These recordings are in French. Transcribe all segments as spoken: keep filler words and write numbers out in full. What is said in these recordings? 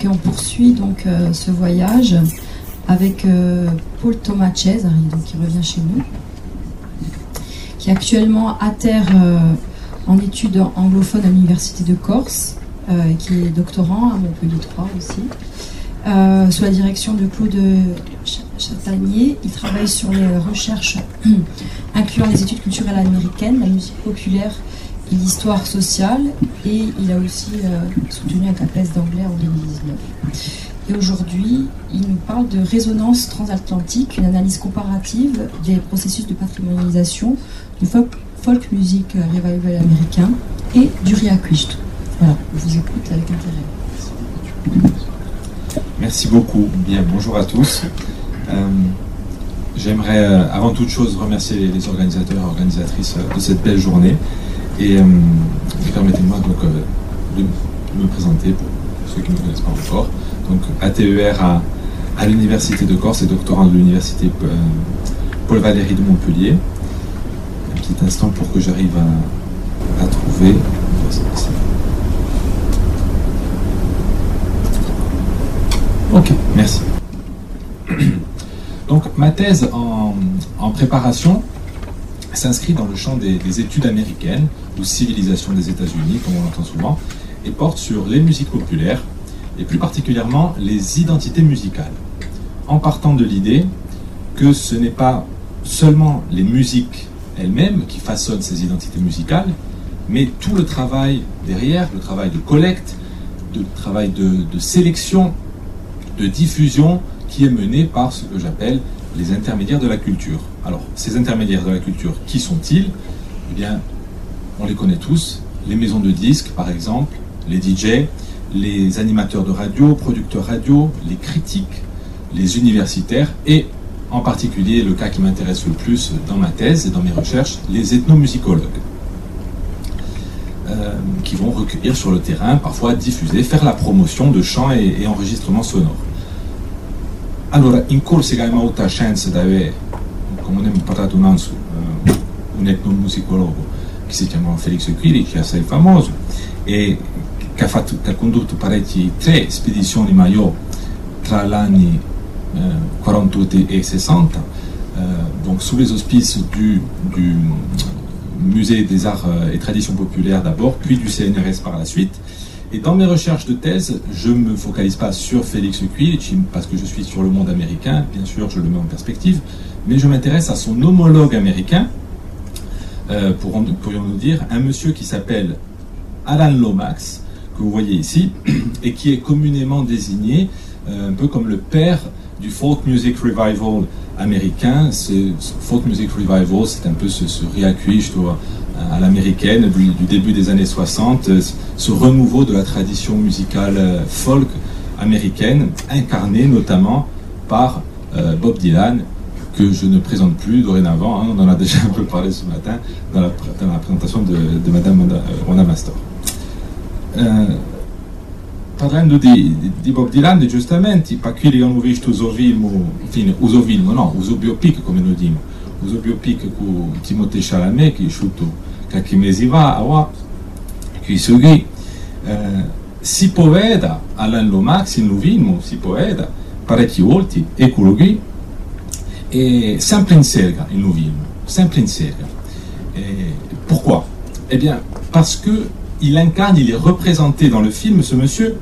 Et on poursuit donc euh, ce voyage avec euh, Paul Thomas Cesari, donc qui revient chez nous, qui est actuellement à terre euh, en études anglophones à l'Université de Corse, euh, qui est doctorant à Montpellier trois aussi. Euh, sous la direction de Claude Chatagnier, il travaille sur les recherches incluant les études culturelles américaines, la musique populaire et l'histoire sociale, et il a aussi euh, soutenu un CAPES d'anglais en deux mille dix-neuf. Et aujourd'hui, il nous parle de résonance transatlantique, une analyse comparative des processus de patrimonialisation du folk, folk music revival américain et du Riaquist. Voilà, je vous écoute avec intérêt. Merci beaucoup. Bien, bonjour à tous. Euh, J'aimerais euh, avant toute chose remercier les, les organisateurs et organisatrices euh, de cette belle journée. Et, euh, et permettez-moi donc euh, de me présenter pour ceux qui ne me connaissent pas encore. Donc A T E R à, à l'Université de Corse et doctorant de l'Université euh, Paul Valéry de Montpellier. Un petit instant pour que j'arrive à, à trouver. Ok, merci. Donc ma thèse en, en préparation s'inscrit dans le champ des, des études américaines, ou civilisation des États-Unis, comme on l'entend souvent, et porte sur les musiques populaires, et plus particulièrement les identités musicales, en partant de l'idée que ce n'est pas seulement les musiques elles-mêmes qui façonnent ces identités musicales, mais tout le travail derrière, le travail de collecte, le travail de, de sélection, de diffusion qui est mené par ce que j'appelle les intermédiaires de la culture. Alors, ces intermédiaires de la culture, qui sont-ils? Eh bien, on les connaît tous, les maisons de disques par exemple, les D J, les animateurs de radio, producteurs radio, les critiques, les universitaires et en particulier, le cas qui m'intéresse le plus dans ma thèse et dans mes recherches, les ethnomusicologues, euh, qui vont recueillir sur le terrain, parfois diffuser, faire la promotion de chants et, et enregistrements sonores. Allora, in corso che abbiamo avuto la chance di avere, come ne abbiamo parlato un anno, un etnomusicologo che si chiama Felix Quiri, che è assai famoso, e che ha, fatto, che ha condotto parecchie, tre spedizioni Maillot tra gli anni eh, quarantotto e sessanta, eh, donc sous les auspices du, du Musée des Arts et Traditions Populaires d'abord, puis du C N R S par la suite. Et dans mes recherches de thèse, je ne me focalise pas sur Félix Quilic, parce que je suis sur le monde américain, bien sûr, je le mets en perspective, mais je m'intéresse à son homologue américain, euh, pour, pourrions-nous dire, un monsieur qui s'appelle Alan Lomax, que vous voyez ici, et qui est communément désigné euh, un peu comme le père du folk music revival américain. Ce, ce folk music revival, c'est un peu ce, ce Riaquist à l'américaine du, du début des années soixante, ce renouveau de la tradition musicale folk américaine, incarné notamment par euh, Bob Dylan, que je ne présente plus dorénavant, hein, on en a déjà un peu parlé ce matin dans la, dans la présentation de, de Madame Rona Mastor. Uh, parlando di, di Bob Dylan, giustamente, per quelli che hanno visto uso film, fine, uso film, no, uso biopic come noi diciamo, uso biopic con Timothée Chalamet, che è uscito qualche mese fa, a qui qui, uh, si può vedere Alan Lomax in un film, si può vedere parecchi volti, eccolo qui, e sempre in serga in un film, sempre in serga. Et pourquoi? Eh bien, parce que il incarne, il est représenté dans le film, ce monsieur,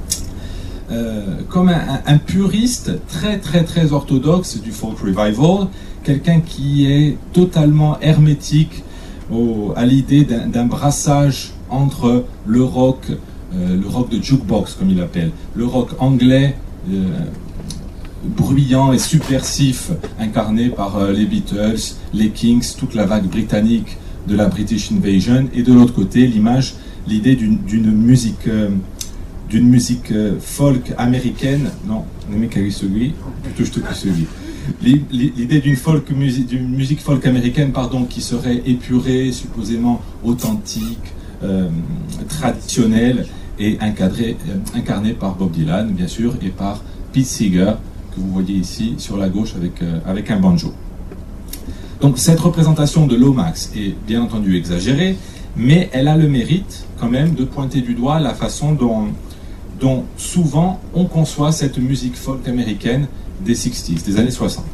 euh, comme un, un puriste très très très orthodoxe du folk revival, quelqu'un qui est totalement hermétique au, à l'idée d'un, d'un brassage entre le rock, euh, le rock de jukebox comme il l'appelle, le rock anglais, euh, bruyant et subversif, incarné par euh, les Beatles, les Kings, toute la vague britannique de la British Invasion, et de l'autre côté l'image, l'idée d'une, d'une musique euh, d'une musique euh, folk américaine, non, on aimait qu'à celui, plutôt je te que celui. L'idée d'une folk musique, d'une musique folk américaine, pardon, qui serait épurée, supposément authentique, euh, traditionnelle et encadrée, euh, incarnée par Bob Dylan, bien sûr, et par Pete Seeger, que vous voyez ici sur la gauche avec euh, avec un banjo. Donc cette représentation de Lomax est bien entendu exagérée, mais elle a le mérite quand même de pointer du doigt la façon dont, dont souvent on conçoit cette musique folk américaine des sixties, des années soixante.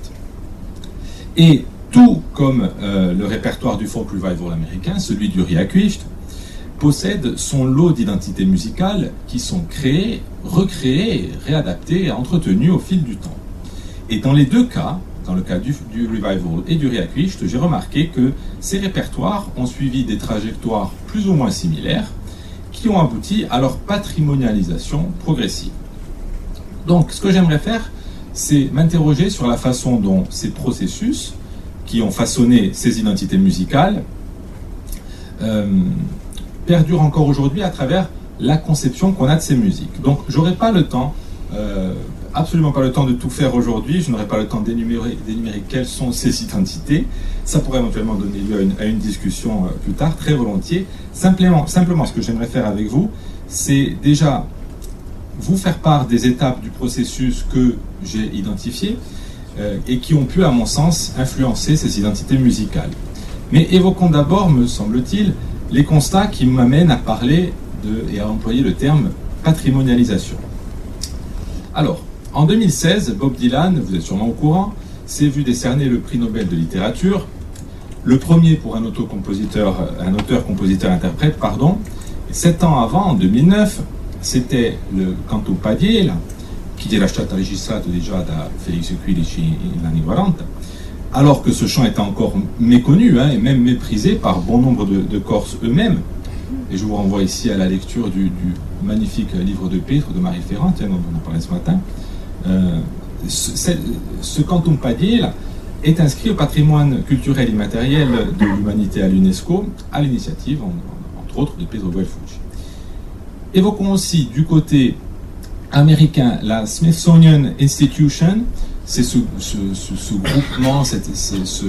Et tout comme euh, le répertoire du folk revival américain, celui du Riaquist, possède son lot d'identités musicales qui sont créées, recréées, réadaptées et entretenues au fil du temps. Et dans les deux cas, dans le cas du, du revival et du Riaquist, j'ai remarqué que ces répertoires ont suivi des trajectoires plus ou moins similaires qui ont abouti à leur patrimonialisation progressive. Donc, ce que j'aimerais faire, c'est m'interroger sur la façon dont ces processus qui ont façonné ces identités musicales euh, perdurent encore aujourd'hui à travers la conception qu'on a de ces musiques. Donc, j'aurai pas le temps, euh, absolument pas le temps de tout faire aujourd'hui, je n'aurai pas le temps d'énumérer, d'énumérer quelles sont ces identités. Ça pourrait éventuellement donner lieu à une, à une discussion euh, plus tard, très volontiers. Simplement, simplement, ce que j'aimerais faire avec vous, c'est déjà vous faire part des étapes du processus que j'ai identifié euh, et qui ont pu, à mon sens, influencer ces identités musicales. Mais évoquons d'abord, me semble-t-il, les constats qui m'amènent à parler de, et à employer le terme patrimonialisation. Alors, en deux mille seize, Bob Dylan, vous êtes sûrement au courant, s'est vu décerner le prix Nobel de littérature, le premier pour un auteur-compositeur, un auteur-compositeur-interprète, pardon. Et sept ans avant, en deux mille neuf, c'était le Canto Padiela, qui era stato registrato déjà da Félix quindici l'année quaranta, alors que ce chant était encore méconnu hein, et même méprisé par bon nombre de, de Corses eux-mêmes. Et je vous renvoie ici à la lecture du, du magnifique livre de Petre de Marie Ferrand, dont on a parlé ce matin. Euh, ce, ce Canto Padiela est inscrit au patrimoine culturel immatériel de l'humanité à l'UNESCO, à l'initiative, entre autres, de Pedro Buelfucci. Évoquons aussi du côté américain la Smithsonian Institution. C'est ce, ce, ce, ce groupement, c'est, c'est ce,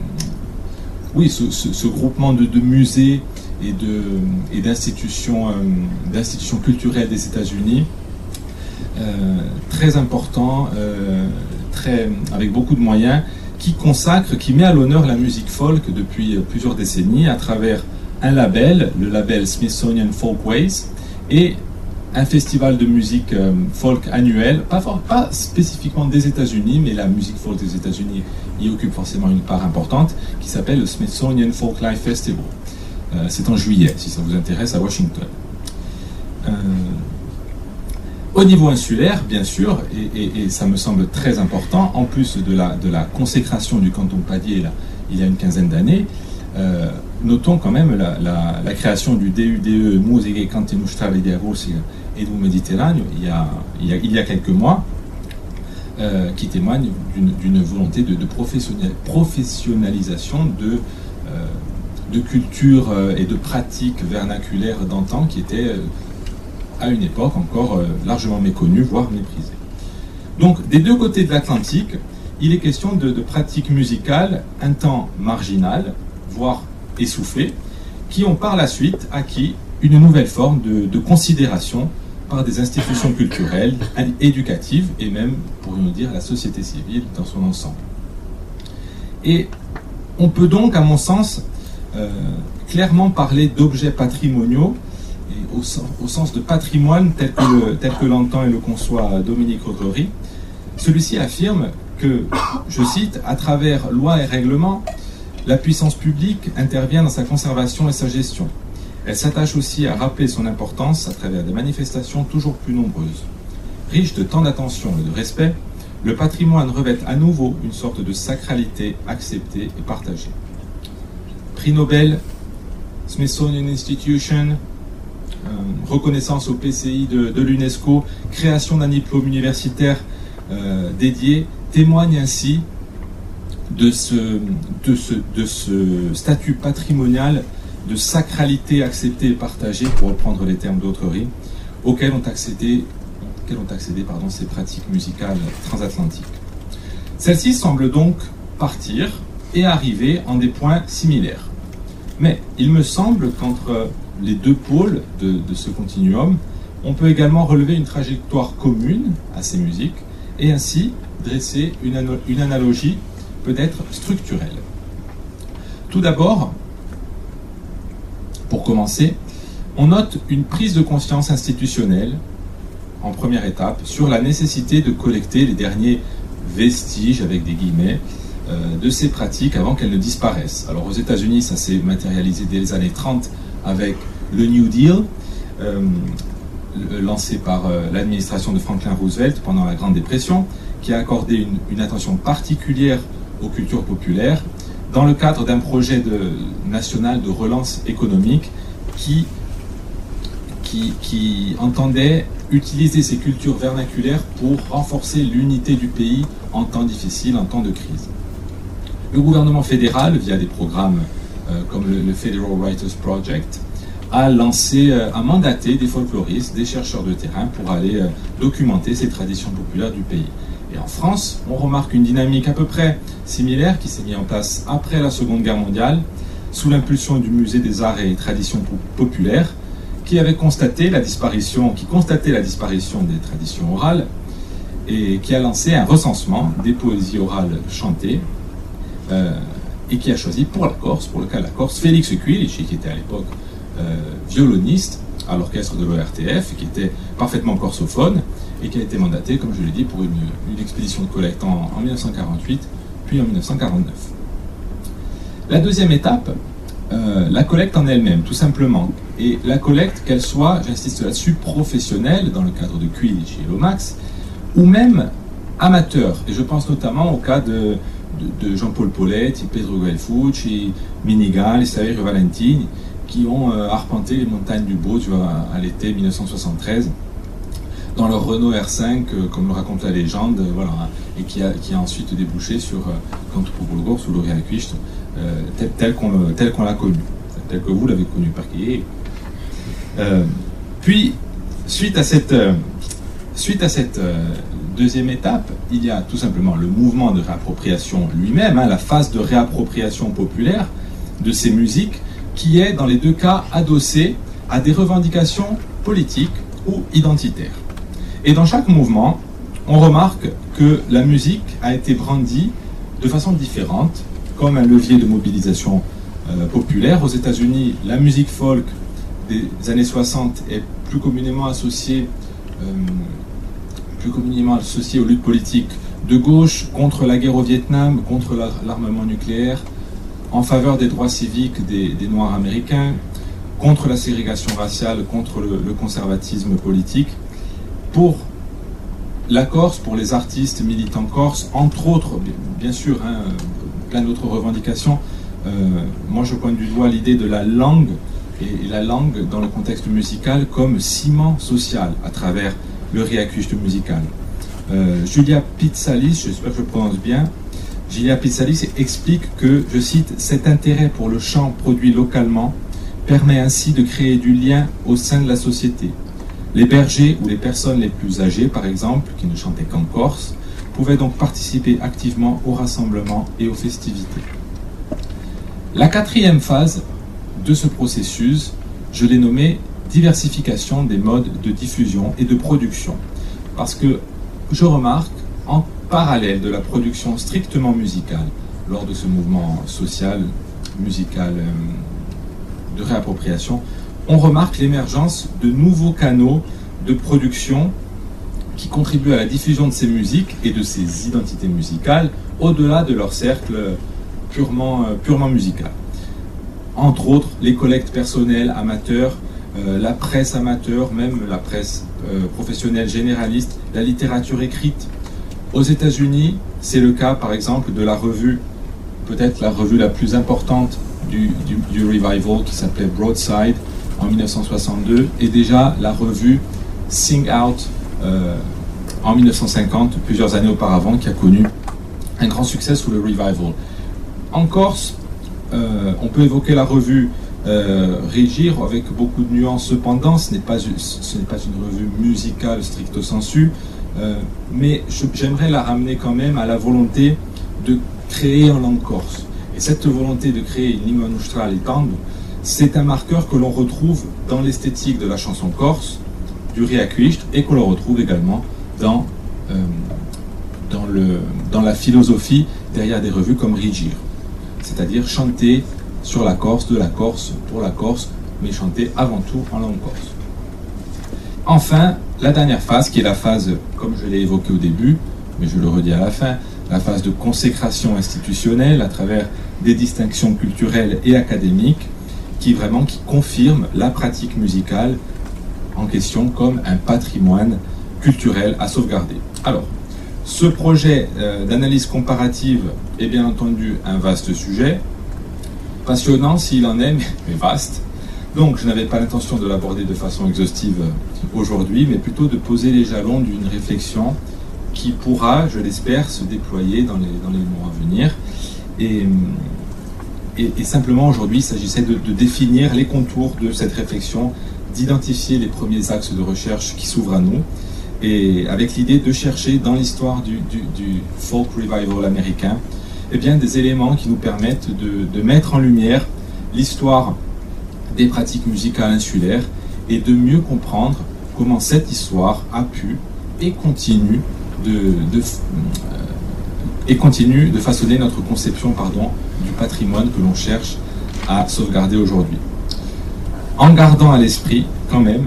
oui, ce, ce, ce groupement de, de musées et, de, et d'institutions, euh, d'institutions culturelles des États-Unis, euh, très important, euh, très, avec beaucoup de moyens, qui consacre, qui met à l'honneur la musique folk depuis plusieurs décennies à travers un label, le label Smithsonian Folkways, et un festival de musique euh, folk annuel, pas, pas spécifiquement des États-Unis, mais la musique folk des États-Unis y occupe forcément une part importante, qui s'appelle le Smithsonian Folk Life Festival. Euh, c'est en juillet, si ça vous intéresse, à Washington. Euh, au niveau insulaire, bien sûr, et, et, et ça me semble très important, en plus de la, de la consécration du canton Padiela il y a une quinzaine d'années, euh, notons quand même la, la, la création du D U D E Musiche e Canti Nostrali di Russia et du Méditerranée il y a, il y a, il y a quelques mois, euh, qui témoigne d'une, d'une volonté de, de professionnal, professionnalisation de, euh, de culture et de pratiques vernaculaires d'antan qui étaient euh, à une époque encore euh, largement méconnues, voire méprisées. Donc des deux côtés de l'Atlantique, il est question de, de pratiques musicales un temps marginales, voire essoufflées, qui ont par la suite acquis une nouvelle forme de, de considération par des institutions culturelles, éducatives et même, pourrions-nous dire, la société civile dans son ensemble. Et on peut donc, à mon sens, euh, clairement parler d'objets patrimoniaux, et au, au sens de patrimoine tel que, le, tel que l'entend et le conçoit Dominique Rothery. Celui-ci affirme que, je cite, à travers lois et règlements, la puissance publique intervient dans sa conservation et sa gestion. Elle s'attache aussi à rappeler son importance à travers des manifestations toujours plus nombreuses. Riche de tant d'attention et de respect, le patrimoine revêt à nouveau une sorte de sacralité acceptée et partagée. Prix Nobel, Smithsonian Institution, euh, reconnaissance au P C I de, de l'UNESCO, création d'un diplôme universitaire euh, dédié, témoignent ainsi de ce, de, ce, de ce statut patrimonial de sacralité acceptée et partagée, pour reprendre les termes d'Autrey, auxquels ont accédé, auxquels ont accédé pardon, ces pratiques musicales transatlantiques. Celles-ci semblent donc partir et arriver en des points similaires. Mais il me semble qu'entre les deux pôles de, de ce continuum, on peut également relever une trajectoire commune à ces musiques et ainsi dresser une, une analogie peut-être structurelle. Tout d'abord, pour commencer, on note une prise de conscience institutionnelle en première étape, sur la nécessité de collecter les derniers vestiges, avec des guillemets, euh, de ces pratiques avant qu'elles ne disparaissent. Alors aux États-Unis, ça s'est matérialisé dès les années trente avec le New Deal, euh, lancé par euh, l'administration de Franklin Roosevelt pendant la Grande Dépression, qui a accordé une, une attention particulière aux cultures populaires dans le cadre d'un projet de, national de relance économique qui, qui, qui entendait utiliser ces cultures vernaculaires pour renforcer l'unité du pays en temps difficile, en temps de crise. Le gouvernement fédéral, via des programmes euh, comme le, le Federal Writers Project, a lancé, euh, a mandaté des folkloristes, des chercheurs de terrain pour aller euh, documenter ces traditions populaires du pays. Et en France, on remarque une dynamique à peu près similaire qui s'est mise en place après la Seconde Guerre mondiale, sous l'impulsion du Musée des Arts et Traditions Populaires, qui avait constaté la disparition, qui constatait la disparition des traditions orales et qui a lancé un recensement des poésies orales chantées euh, et qui a choisi pour la Corse, pour le cas de la Corse, Félix Quilici, qui était à l'époque euh, violoniste à l'orchestre de l'O R T F, qui était parfaitement corsophone et qui a été mandaté, comme je l'ai dit, pour une, une expédition de collecte en, en mille neuf cent quarante-huit, puis en mille neuf cent quarante-neuf. La deuxième étape, euh, la collecte en elle-même, tout simplement. Et la collecte, qu'elle soit, j'insiste là-dessus, professionnelle, dans le cadre de Quilici et Lomax, ou même amateur. Et je pense notamment au cas de, de, de Jean-Paul Poletti, Pedro Guelfucci, Minigal et Saverio Valentini, qui ont euh, arpenté les montagnes du Bozio à, à l'été mille neuf cent soixante-treize, dans leur Renault R cinq, euh, comme le raconte la légende, euh, voilà, et qui a, qui a ensuite débouché sur euh, Canto Popolo sous le Riacuiste, euh, tel, tel qu'on tel qu'on l'a connu, tel que vous l'avez connu, par qui euh, Puis, suite à cette, euh, suite à cette euh, deuxième étape, il y a tout simplement le mouvement de réappropriation lui-même, hein, la phase de réappropriation populaire de ces musiques, qui est dans les deux cas adossé à des revendications politiques ou identitaires. Et dans chaque mouvement, on remarque que la musique a été brandie de façon différente, comme un levier de mobilisation euh, populaire. Aux États-Unis, la musique folk des années soixante est plus communément associée, euh, plus communément associée aux luttes politiques de gauche contre la guerre au Vietnam, contre l'armement nucléaire, en faveur des droits civiques des, des Noirs américains, contre la ségrégation raciale, contre le, le conservatisme politique. Pour la Corse, pour les artistes militants corses, entre autres, bien sûr, hein, plein d'autres revendications, euh, moi je pointe du doigt l'idée de la langue, et, et la langue dans le contexte musical comme ciment social à travers le riacuste musical. Euh, Julia Pizzalis, j'espère que je prononce bien, Julia Pizzalis explique que, je cite, « cet intérêt pour le chant produit localement permet ainsi de créer du lien au sein de la société. Les bergers ou les personnes les plus âgées, par exemple, qui ne chantaient qu'en Corse, pouvaient donc participer activement au rassemblement et aux festivités. » La quatrième phase de ce processus, je l'ai nommée diversification des modes de diffusion et de production. Parce que je remarque, en parallèle de la production strictement musicale, lors de ce mouvement social, musical euh, de réappropriation, on remarque l'émergence de nouveaux canaux de production qui contribuent à la diffusion de ces musiques et de ces identités musicales au-delà de leur cercle purement, euh, purement musical. Entre autres, les collectes personnelles, amateurs, euh, la presse amateur, même la presse euh, professionnelle généraliste, la littérature écrite. Aux États-Unis, c'est le cas par exemple de la revue, peut-être la revue la plus importante du, du, du revival, qui s'appelait Broadside en mille neuf cent soixante-deux, et déjà la revue Sing Out euh, en mille neuf cent cinquante, plusieurs années auparavant, qui a connu un grand succès sous le revival. En Corse, euh, on peut évoquer la revue euh, Régir avec beaucoup de nuances. Cependant, ce n'est pas, ce n'est pas une revue musicale stricto sensu, euh, mais j'aimerais la ramener quand même à la volonté de créer en langue corse. Et cette volonté de créer une lingua nostrale et tango, c'est un marqueur que l'on retrouve dans l'esthétique de la chanson corse, du riacuiste, et que l'on retrouve également dans, euh, dans, le, dans la philosophie derrière des revues comme Régir. C'est-à-dire chanter sur la Corse, de la Corse, pour la Corse, mais chanter avant tout en langue corse. Enfin, la dernière phase, qui est la phase, comme je l'ai évoqué au début, mais je le redis à la fin, la phase de consécration institutionnelle à travers des distinctions culturelles et académiques qui vraiment qui confirment la pratique musicale en question comme un patrimoine culturel à sauvegarder. Alors, ce projet euh, d'analyse comparative est bien entendu un vaste sujet, passionnant s'il en est, mais vaste. Donc, je n'avais pas l'intention de l'aborder de façon exhaustive aujourd'hui, mais plutôt de poser les jalons d'une réflexion qui pourra, je l'espère, se déployer dans les, dans les mois à venir. Et, et, et simplement, aujourd'hui, il s'agissait de, de définir les contours de cette réflexion, d'identifier les premiers axes de recherche qui s'ouvrent à nous, et avec l'idée de chercher dans l'histoire du, du, du folk revival américain eh bien, des éléments qui nous permettent de, de mettre en lumière l'histoire des pratiques musicales insulaires et de mieux comprendre comment cette histoire a pu et continue de, de, euh, et continue de façonner notre conception pardon, du patrimoine que l'on cherche à sauvegarder aujourd'hui. En gardant à l'esprit quand même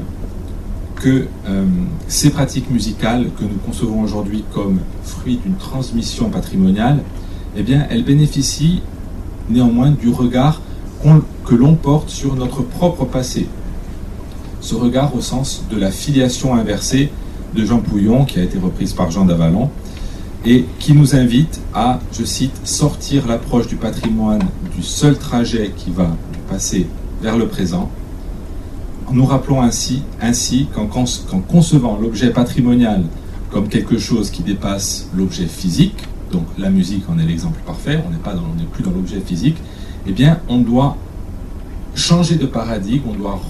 que euh, ces pratiques musicales que nous concevons aujourd'hui comme fruit d'une transmission patrimoniale, eh bien, elles bénéficient néanmoins du regard qu'on, que l'on porte sur notre propre passé. Ce regard au sens de la filiation inversée de Jean Pouillon, qui a été reprise par Jean Davalon, et qui nous invite à, je cite, sortir l'approche du patrimoine du seul trajet qui va du passé vers le présent. Nous rappelons ainsi, ainsi qu'en, qu'en concevant l'objet patrimonial comme quelque chose qui dépasse l'objet physique, donc la musique en est l'exemple parfait, on n'est pas dans, on n'est plus dans l'objet physique, eh bien on doit changer de paradigme, on doit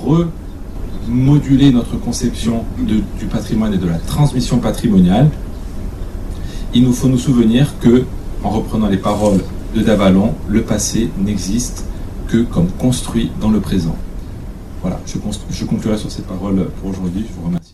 remoduler notre conception de, du patrimoine et de la transmission patrimoniale. Il nous faut nous souvenir que, en reprenant les paroles de Davalon, le passé n'existe que comme construit dans le présent. Voilà, je, je conclurai sur ces paroles pour aujourd'hui. Je vous remercie.